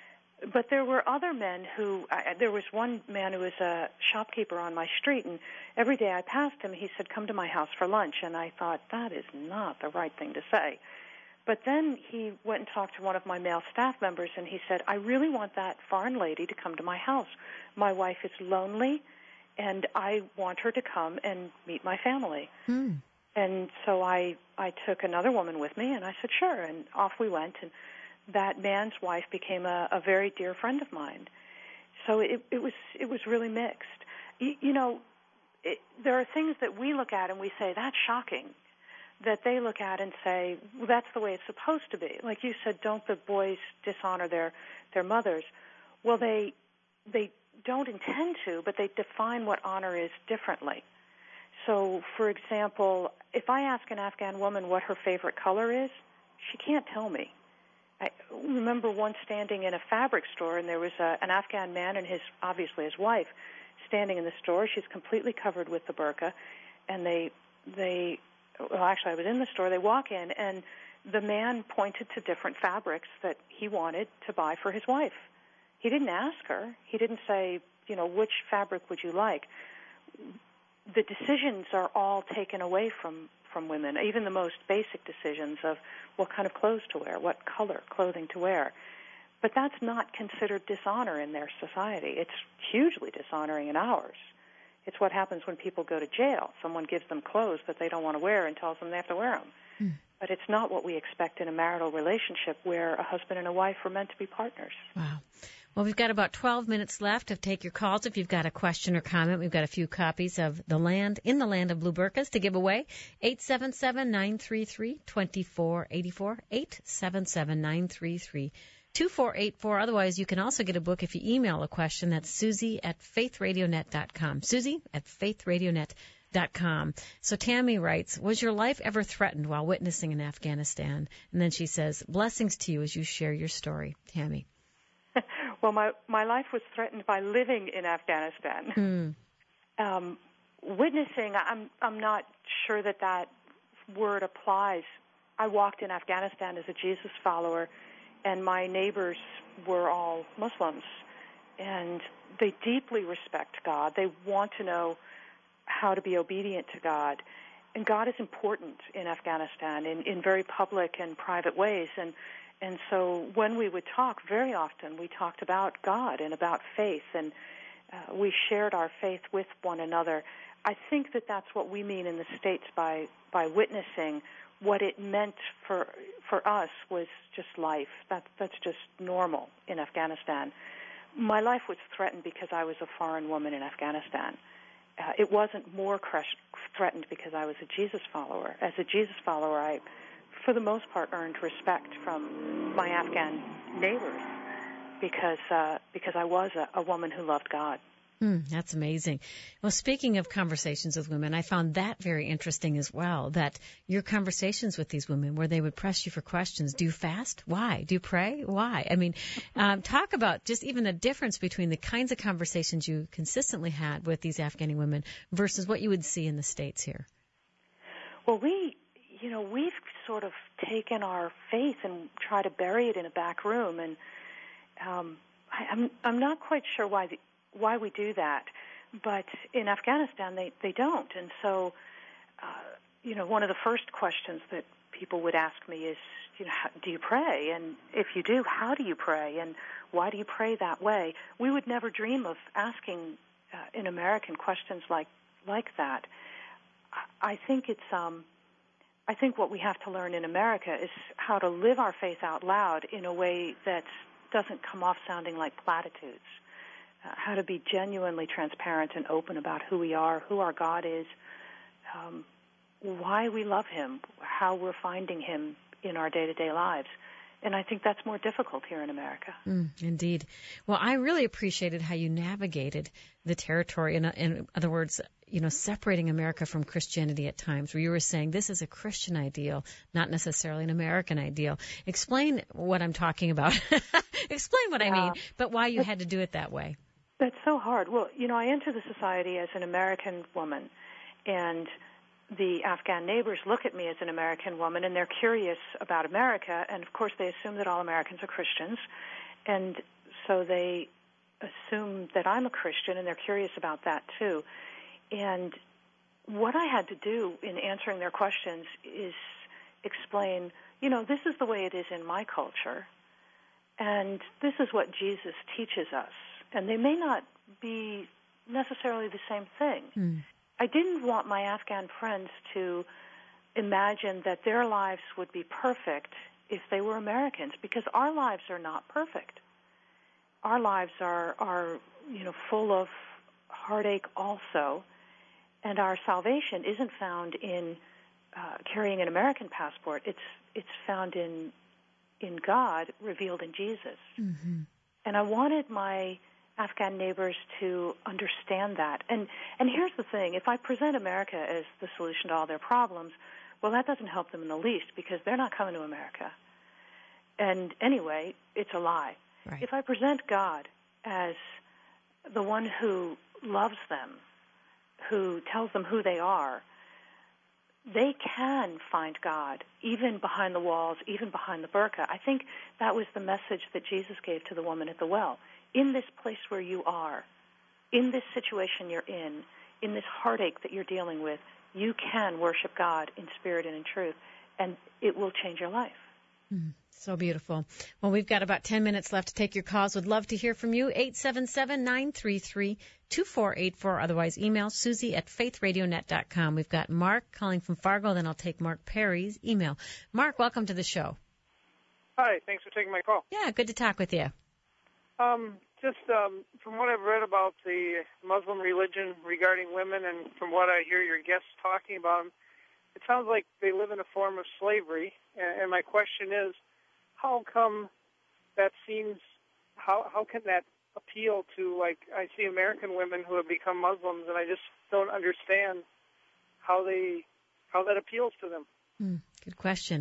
But there were other men who, uh, there was one man who was a shopkeeper on my street, and every day I passed him, he said, come to my house for lunch. And I thought, that is not the right thing to say. But then he went and talked to one of my male staff members, and he said, I really want that foreign lady to come to my house. My wife is lonely, and I want her to come and meet my family. Hmm. And so I, I took another woman with me, and I said, sure, and off we went. And that man's wife became a, a very dear friend of mine. So it, it was it was really mixed. You, you know, it, there are things that we look at and we say, that's shocking, that they look at and say, well, that's the way it's supposed to be. Like you said, don't the boys dishonor their, their mothers? Well, they they don't intend to, but they define what honor is differently. So, for example, if I ask an Afghan woman what her favorite color is, she can't tell me. I remember once standing in a fabric store, and there was a, an Afghan man and his, obviously his wife, standing in the store. She's completely covered with the burqa, and they, they, well, actually, I was in the store. They walk in, and the man pointed to different fabrics that he wanted to buy for his wife. He didn't ask her. He didn't say, you know, which fabric would you like? The decisions are all taken away from from women, even the most basic decisions of what kind of clothes to wear, what color clothing to wear. But that's not considered dishonor in their society. It's hugely dishonoring in ours. It's what happens when people go to jail. Someone gives them clothes that they don't want to wear and tells them they have to wear them. Mm. But it's not what we expect in a marital relationship where a husband and a wife are meant to be partners. Wow. Well, we've got about twelve minutes left to take your calls. If you've got a question or comment, we've got a few copies of The Land, In the Land of Blue Burqas to give away. eight seven seven, nine three three, two four eight four, eight seven seven, nine three three, two four eight four. Otherwise, you can also get a book if you email a question. That's Susie at faith radio net dot com. Susie at faith radio net dot com. So Tammy writes, was your life ever threatened while witnessing in Afghanistan? And then she says, blessings to you as you share your story. Tammy. Well, my, my life was threatened by living in Afghanistan. Mm. Um, witnessing, I'm I'm not sure that that word applies. I walked in Afghanistan as a Jesus follower, and my neighbors were all Muslims, and they deeply respect God. They want to know how to be obedient to God. And God is important in Afghanistan in, in very public and private ways. And And so when we would talk, very often we talked about God and about faith, and uh, we shared our faith with one another. I think that that's what we mean in the States by, by witnessing. What it meant for for us was just life. That, that's just normal in Afghanistan. My life was threatened because I was a foreign woman in Afghanistan. uh, it wasn't more crush, threatened because I was a Jesus follower. As a Jesus follower, I, for the most part, earned respect from my Afghan neighbors because uh, because I was a, a woman who loved God. Mm, that's amazing. Well, speaking of conversations with women, I found that very interesting as well, that your conversations with these women where they would press you for questions. Do you fast? Why? Do you pray? Why? I mean, um, talk about just even the difference between the kinds of conversations you consistently had with these Afghani women versus what you would see in the States here. Well, we, you know, we've sort of taken our faith and try to bury it in a back room, and um, I, I'm I'm not quite sure why the why we do that, but in Afghanistan they, they don't. And so, uh, you know, one of the first questions that people would ask me is, you know, how, do you pray? And if you do, how do you pray? And why do you pray that way? We would never dream of asking uh, in American questions like like that. I think it's um, I think what we have to learn in America is how to live our faith out loud in a way that doesn't come off sounding like platitudes. Uh, how to be genuinely transparent and open about who we are, who our God is, um, why we love Him, how we're finding Him in our day-to-day lives. And I think that's more difficult here in America. Mm, indeed. Well, I really appreciated how you navigated the territory. In, in other words, you know, separating America from Christianity at times, where you were saying this is a Christian ideal, not necessarily an American ideal. Explain what I'm talking about. Explain what yeah. I mean, but why you had to do it that way. That's so hard. Well, you know, I entered the society as an American woman, and the Afghan neighbors look at me as an American woman, and they're curious about America, and of course they assume that all Americans are Christians, and so they assume that I'm a Christian, and they're curious about that too. And what I had to do in answering their questions is explain, you know, this is the way it is in my culture, and this is what Jesus teaches us. And they may not be necessarily the same thing. Mm. I didn't want my Afghan friends to imagine that their lives would be perfect if they were Americans, because our lives are not perfect. Our lives are, are you know, full of heartache also, and our salvation isn't found in uh, carrying an American passport. It's it's found in in God revealed in Jesus. Mm-hmm. And I wanted my Afghan neighbors to understand that. And and here's the thing. If I present America as the solution to all their problems, well, that doesn't help them in the least, because they're not coming to America. And anyway, it's a lie. Right. If I present God as the one who loves them, who tells them who they are, they can find God, even behind the walls, even behind the burqa. I think that was the message that Jesus gave to the woman at the well. In this place where you are, in this situation you're in, in this heartache that you're dealing with, you can worship God in spirit and in truth, and it will change your life. Mm, so beautiful. Well, we've got about ten minutes left to take your calls. Would love to hear from you. eight seven seven, nine three three, two four eight four. Otherwise, email Susie at faith radio net dot com. We've got Mark calling from Fargo. Then I'll take Mark Perry's email. Mark, welcome to the show. Hi. Thanks for taking my call. Yeah, good to talk with you. Um, just um, from what I've read about the Muslim religion regarding women, and from what I hear your guests talking about them, it sounds like they live in a form of slavery. And, and my question is, how come that seems, how how can that appeal to, like, I see American women who have become Muslims, and I just don't understand how they, how that appeals to them. Mm, good question.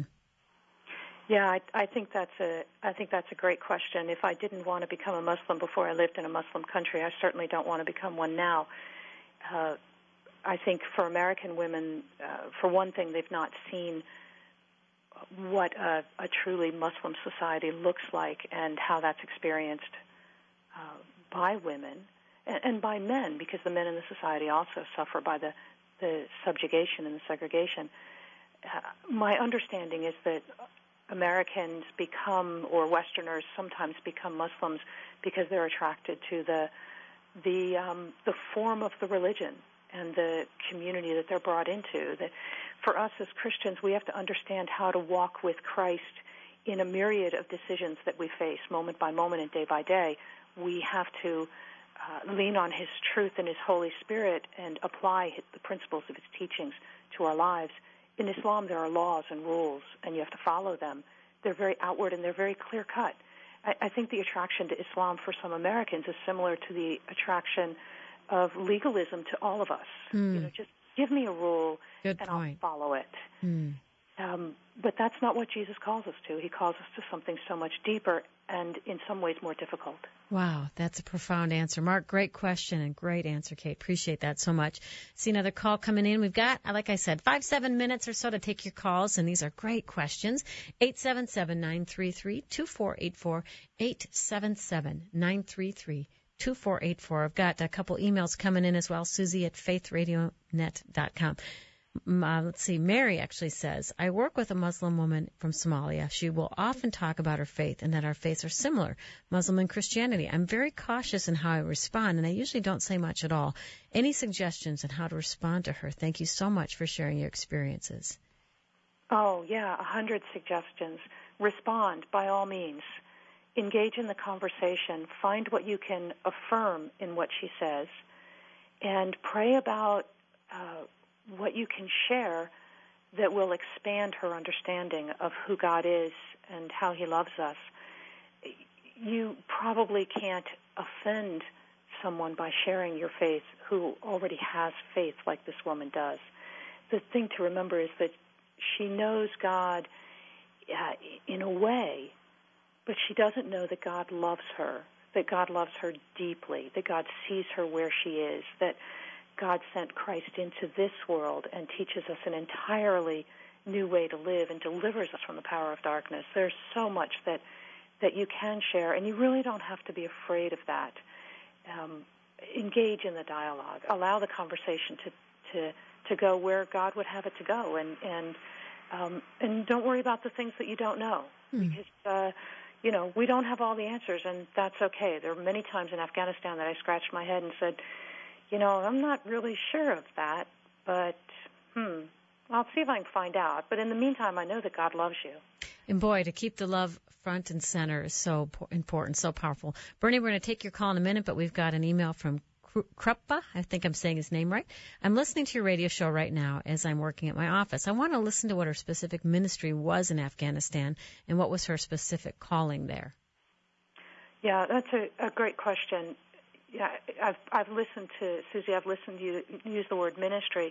Yeah, I, I think that's a I think that's a great question. If I didn't want to become a Muslim before I lived in a Muslim country, I certainly don't want to become one now. Uh, I think for American women, uh, for one thing, they've not seen what a, a truly Muslim society looks like and how that's experienced uh, by women and, and by men, because the men in the society also suffer by the, the subjugation and the segregation. Uh, my understanding is that Americans become, or Westerners sometimes become Muslims because they're attracted to the the um, the form of the religion and the community that they're brought into. That for us as Christians, we have to understand how to walk with Christ in a myriad of decisions that we face, moment by moment and day by day. We have to uh, lean on his truth and his Holy Spirit and apply the principles of his teachings to our lives. In Islam, there are laws and rules, and you have to follow them. They're very outward and they're very clear-cut. I, I think the attraction to Islam for some Americans is similar to the attraction of legalism to all of us. Mm. You know, just give me a rule Good and point. I'll follow it. Mm. Um, but that's not what Jesus calls us to. He calls us to something so much deeper and in some ways more difficult. Wow, that's a profound answer. Mark, great question and great answer, Kate. Appreciate that so much. See another call coming in. We've got, like I said, five, seven minutes or so to take your calls, and these are great questions. eight seven seven, nine three three, two four eight four, eight seven seven, nine three three, two four eight four. I've got a couple emails coming in as well, Susie at faith radio net dot com. Uh, let's see, Mary actually says, I work with a Muslim woman from Somalia. She will often talk about her faith and that our faiths are similar, Muslim and Christianity. I'm very cautious in how I respond, and I usually don't say much at all. Any suggestions on how to respond to her? Thank you so much for sharing your experiences. Oh, yeah, a hundred suggestions. Respond, by all means. Engage in the conversation. Find what you can affirm in what she says, and pray about uh, what you can share that will expand her understanding of who God is and how he loves us. You probably can't offend someone by sharing your faith who already has faith like this woman does. The thing to remember is that she knows God uh, in a way, but she doesn't know that God loves her, that God loves her deeply, that God sees her where she is, that God sent Christ into this world and teaches us an entirely new way to live and delivers us from the power of darkness. There's so much that that you can share, and you really don't have to be afraid of that. Um, engage in the dialogue. Allow the conversation to, to, to go where God would have it to go, and and um, and don't worry about the things that you don't know, Hmm. because uh, you know we don't have all the answers, and that's okay. There were many times in Afghanistan that I scratched my head and said, you know, I'm not really sure of that, but, hmm, I'll see if I can find out. But in the meantime, I know that God loves you. And boy, to keep the love front and center is so important, so powerful. Bernie, we're going to take your call in a minute, but we've got an email from Kruppa. I think I'm saying his name right. I'm listening to your radio show right now as I'm working at my office. I want to listen to what her specific ministry was in Afghanistan and what was her specific calling there. Yeah, that's a, a great question. Yeah, I've I've listened to Susie. I've listened to you use the word ministry.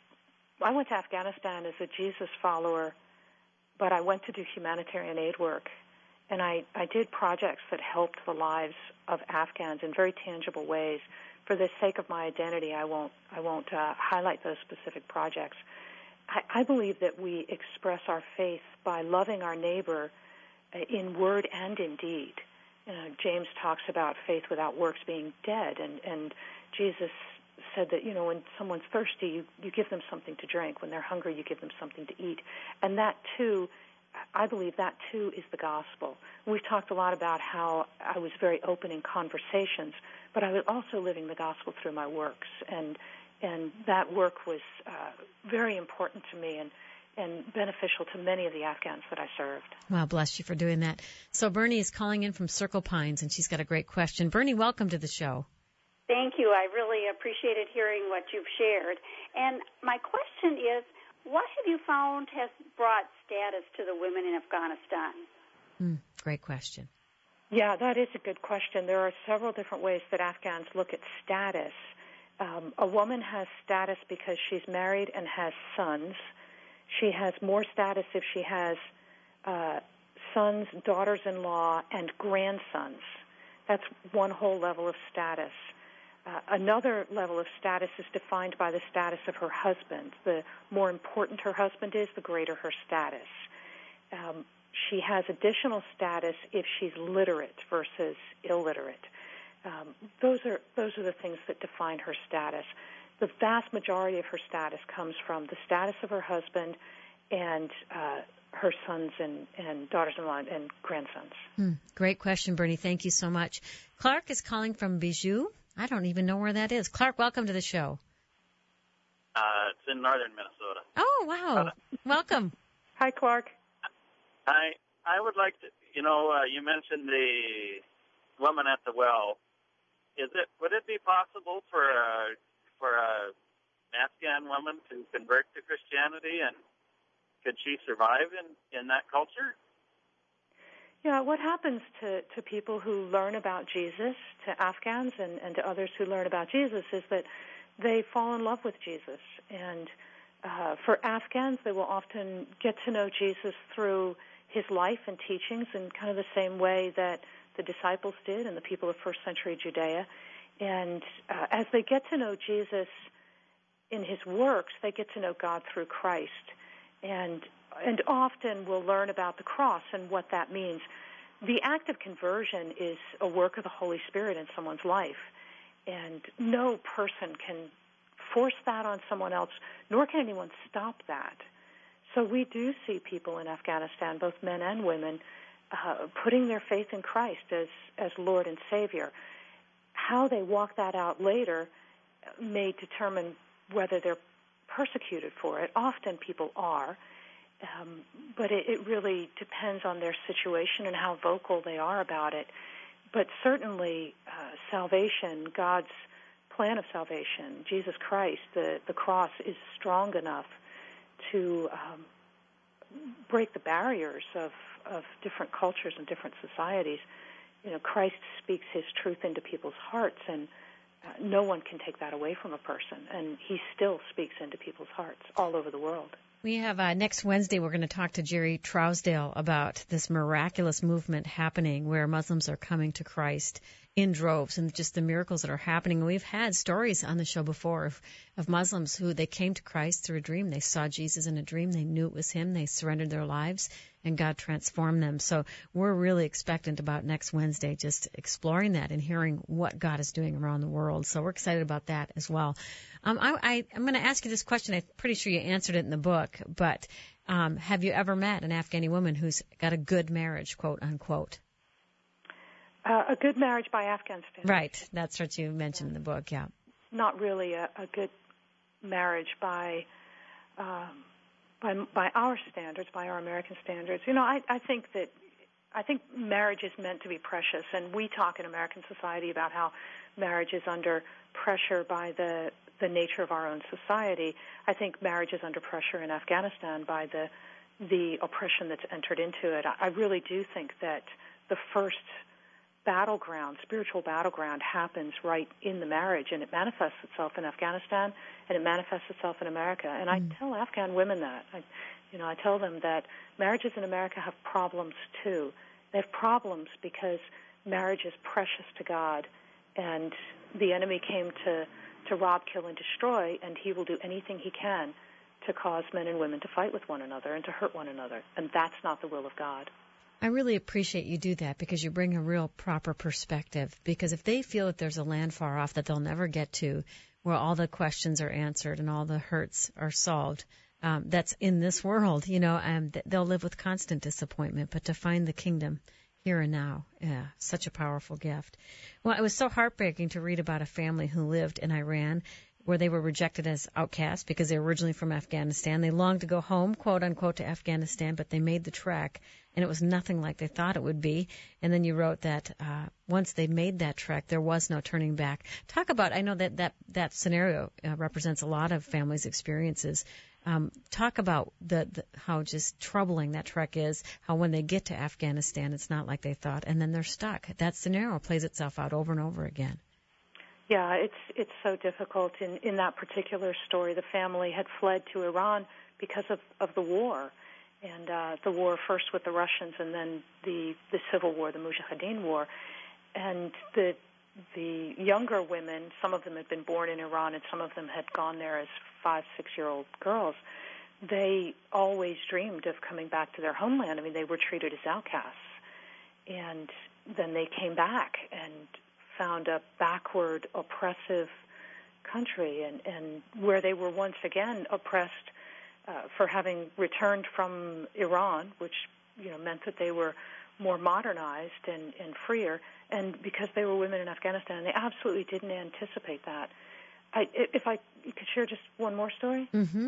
I went to Afghanistan as a Jesus follower, but I went to do humanitarian aid work, and I, I did projects that helped the lives of Afghans in very tangible ways. For the sake of my identity, I won't I won't uh, highlight those specific projects. I, I believe that we express our faith by loving our neighbor in word and in deed. Uh, James talks about faith without works being dead, and, and Jesus said that, you know, when someone's thirsty, you, you give them something to drink. When they're hungry, you give them something to eat. And that, too, I believe that, too, is the gospel. We've talked a lot about how I was very open in conversations, but I was also living the gospel through my works, and and that work was uh, very important to me, and and beneficial to many of the Afghans that I served. Well, bless you for doing that. So Bernie is calling in from Circle Pines, and she's got a great question. Bernie, welcome to the show. Thank you. I really appreciated hearing what you've shared. And my question is, what have you found has brought status to the women in Afghanistan? Mm, great question. Yeah, that is a good question. There are several different ways that Afghans look at status. Um, a woman has status because she's married and has sons. She has more status if she has uh, sons, daughters-in-law, and grandsons. That's one whole level of status. Uh, another level of status is defined by the status of her husband. The more important her husband is, the greater her status. Um, she has additional status if she's literate versus illiterate. Um, those are those are the things that define her status. The vast majority of her status comes from the status of her husband and uh, her sons and, and daughters-in-law and grandsons. Hmm. Great question, Bernie. Thank you so much. Clark is calling from Bijou. I don't even know where that is. Clark, welcome to the show. Uh, it's in northern Minnesota. Oh, wow. Welcome. Hi, Clark. I I would like to, you know, uh, you mentioned the woman at the well, is it would it be possible for a for a Afghan woman to convert to Christianity, and could she survive in, in that culture? Yeah, what happens to, to people who learn about Jesus, to Afghans and, and to others who learn about Jesus, is that they fall in love with Jesus. And uh, for Afghans, they will often get to know Jesus through his life and teachings in kind of the same way that the disciples did and the people of first century Judea. And uh, as they get to know Jesus in his works, they get to know God through Christ. And and often we'll learn about the cross and what that means. The act of conversion is a work of the Holy Spirit in someone's life, and no person can force that on someone else, nor can anyone stop that. So we do see people in Afghanistan, both men and women, uh, putting their faith in Christ as, as Lord and Savior. How they walk that out later may determine whether they're persecuted for it. Often people are. Um, but it, it really depends on their situation and how vocal they are about it. But certainly uh, salvation, God's plan of salvation, Jesus Christ, the, the cross is strong enough to um, break the barriers of, of different cultures and different societies. You know, Christ speaks his truth into people's hearts, and uh, no one can take that away from a person. And he still speaks into people's hearts all over the world. We have uh, next Wednesday, we're going to talk to Jerry Trousdale about this miraculous movement happening where Muslims are coming to Christ in droves and just the miracles that are happening. And we've had stories on the show before of, of Muslims who they came to Christ through a dream. They saw Jesus in a dream. They knew it was him. They surrendered their lives, and God transformed them. So we're really expectant about next Wednesday, just exploring that and hearing what God is doing around the world. So we're excited about that as well. Um, I, I, I'm going to ask you this question. I'm pretty sure you answered it in the book, but um, have you ever met an Afghani woman who's got a good marriage, quote unquote? Uh, a good marriage by Afghan standards. Right. That's what you mentioned in the book, yeah. Not really a, a good marriage by, um, by by our standards, by our American standards. You know, I, I think that I think marriage is meant to be precious, and we talk in American society about how marriage is under pressure by the the nature of our own society. I think marriage is under pressure in Afghanistan by the the oppression that's entered into it. I, I really do think that the first battleground, spiritual battleground, happens right in the marriage, and it manifests itself in Afghanistan, and it manifests itself in America. And I mm. tell Afghan women that. I, you know, I tell them that marriages in America have problems too. They have problems because marriage is precious to God, and the enemy came to, to rob, kill, and destroy, and he will do anything he can to cause men and women to fight with one another and to hurt one another, and that's not the will of God. I really appreciate you do that because you bring a real proper perspective. Because if they feel that there's a land far off that they'll never get to, where all the questions are answered and all the hurts are solved, um, that's in this world, you know, and they'll live with constant disappointment. But to find the kingdom here and now, yeah, such a powerful gift. Well, it was so heartbreaking to read about a family who lived in Iran where they were rejected as outcasts because they were originally from Afghanistan. They longed to go home, quote unquote, to Afghanistan, but they made the trek, and it was nothing like they thought it would be. And then you wrote that uh, once they made that trek, there was no turning back. Talk about, I know that that, that scenario uh, represents a lot of families' experiences. Um, talk about the, the how just troubling that trek is, how when they get to Afghanistan, it's not like they thought, and then they're stuck. That scenario plays itself out over and over again. Yeah, it's it's so difficult. In, in that particular story, the family had fled to Iran because of, of the war, and uh, the war first with the Russians and then the, the civil war, the Mujahideen war. And the the younger women, some of them had been born in Iran and some of them had gone there as five, six-year-old girls, they always dreamed of coming back to their homeland. I mean, they were treated as outcasts. And then they came back and found a backward, oppressive country, and, and where they were once again oppressed uh, for having returned from Iran, which you know meant that they were more modernized and, and freer, and because they were women in Afghanistan, they absolutely didn't anticipate that. I, if I could share just one more story. Mm-hmm.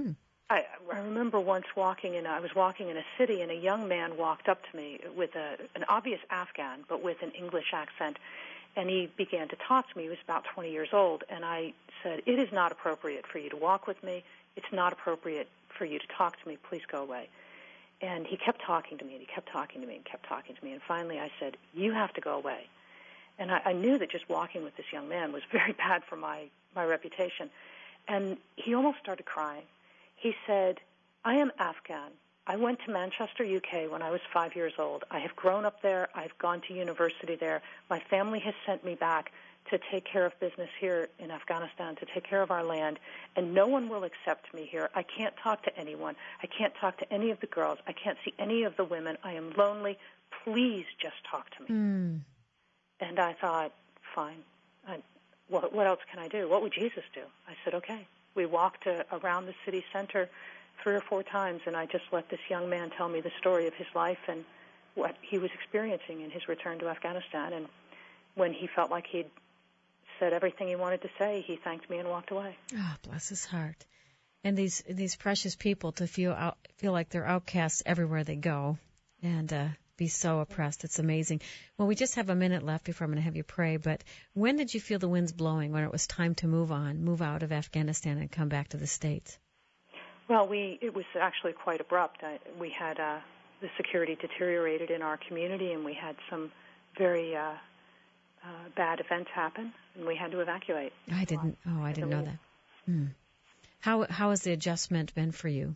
I, I remember once walking in, I was walking in a city, and a young man walked up to me with a, an obvious Afghan, but with an English accent, and he began to talk to me. He was about twenty years old, and I said, "It is not appropriate for you to walk with me. It's not appropriate for you to talk to me. Please go away." And he kept talking to me, and he kept talking to me, and kept talking to me, and finally I said, "You have to go away." And I, I knew that just walking with this young man was very bad for my, my reputation. And he almost started crying. He said, "I am Afghan. I went to Manchester, U K when I was five years old. I have grown up there. I've gone to university there. My family has sent me back to take care of business here in Afghanistan, to take care of our land, and no one will accept me here. I can't talk to anyone. I can't talk to any of the girls. I can't see any of the women. I am lonely. Please just talk to me." Mm. And I thought, fine. I, what, what else can I do? What would Jesus do? I said, okay. We walked uh, around the city center three or four times, and I just let this young man tell me the story of his life and what he was experiencing in his return to Afghanistan. And when he felt like he'd said everything he wanted to say, he thanked me and walked away. Ah, oh, bless his heart. And these these precious people to feel out, feel like they're outcasts everywhere they go, and uh, be so oppressed. It's amazing. Well, we just have a minute left before I'm going to have you pray, but when did you feel the winds blowing, when it was time to move on, move out of Afghanistan and come back to the States? Well, we it was actually quite abrupt. I, we had uh, the security deteriorated in our community, and we had some very uh, uh, bad events happen, and we had to evacuate. I didn't. Oh, I didn't know that. Hmm. How how has the adjustment been for you?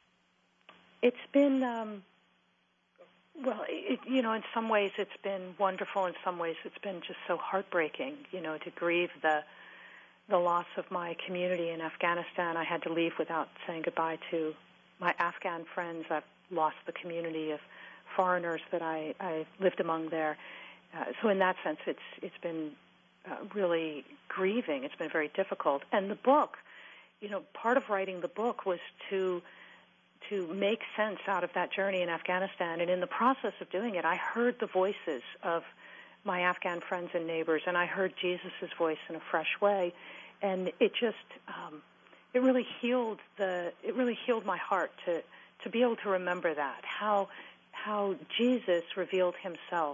It's been. Um, Well, it, you know, in some ways it's been wonderful. In some ways it's been just so heartbreaking, you know, to grieve the the loss of my community in Afghanistan. I had to leave without saying goodbye to my Afghan friends. I've lost the community of foreigners that I, I lived among there. Uh, so in that sense, it's it's been uh, really grieving. It's been very difficult. And the book, you know, part of writing the book was to to make sense out of that journey in Afghanistan. And in the process of doing it, I heard the voices of my Afghan friends and neighbors, and I heard Jesus' voice in a fresh way. And it just, um, it really healed the, it really healed my heart to, to be able to remember that, how, how Jesus revealed himself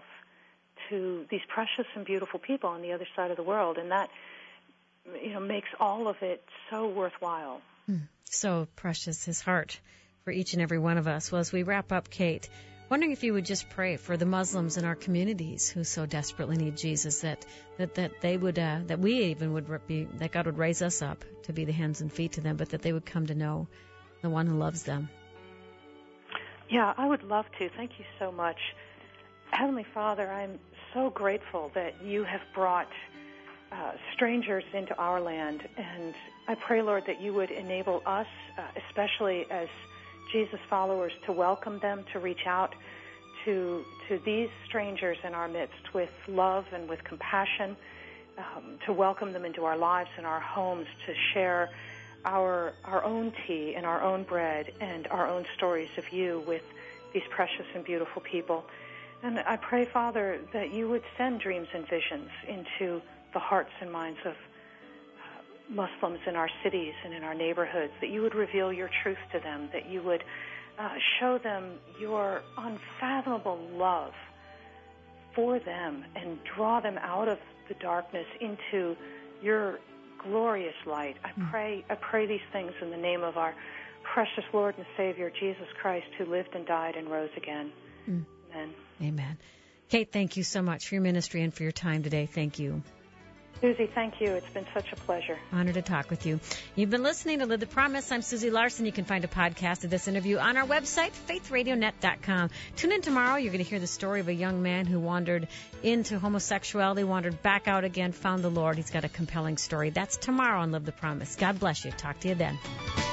to these precious and beautiful people on the other side of the world. And that, you know, makes all of it so worthwhile. Mm, so precious, his heart for each and every one of us. Well, as we wrap up, Kate, wondering if you would just pray for the Muslims in our communities who so desperately need Jesus, that that, that they would, uh, that we even would be, that God would raise us up to be the hands and feet to them, but that they would come to know the one who loves them. Yeah, I would love to. Thank you so much. Heavenly Father, I'm so grateful that you have brought uh, strangers into our land, and I pray, Lord, that you would enable us, uh, especially as Jesus followers, to welcome them, to reach out to to these strangers in our midst with love and with compassion, um, to welcome them into our lives and our homes, to share our our own tea and our own bread and our own stories of you with these precious and beautiful people. And I pray, Father, that you would send dreams and visions into the hearts and minds of Muslims in our cities and in our neighborhoods, that you would reveal your truth to them, that you would uh, show them your unfathomable love for them and draw them out of the darkness into your glorious light. I pray, I pray these things in the name of our precious Lord and Savior, Jesus Christ, who lived and died and rose again. Mm. Amen. Amen. Kate, thank you so much for your ministry and for your time today. Thank you. Susie, thank you. It's been such a pleasure. Honored to talk with you. You've been listening to Live the Promise. I'm Susie Larson. You can find a podcast of this interview on our website, faith radio net dot com. Tune in tomorrow. You're going to hear the story of a young man who wandered into homosexuality, wandered back out again, found the Lord. He's got a compelling story. That's tomorrow on Live the Promise. God bless you. Talk to you then.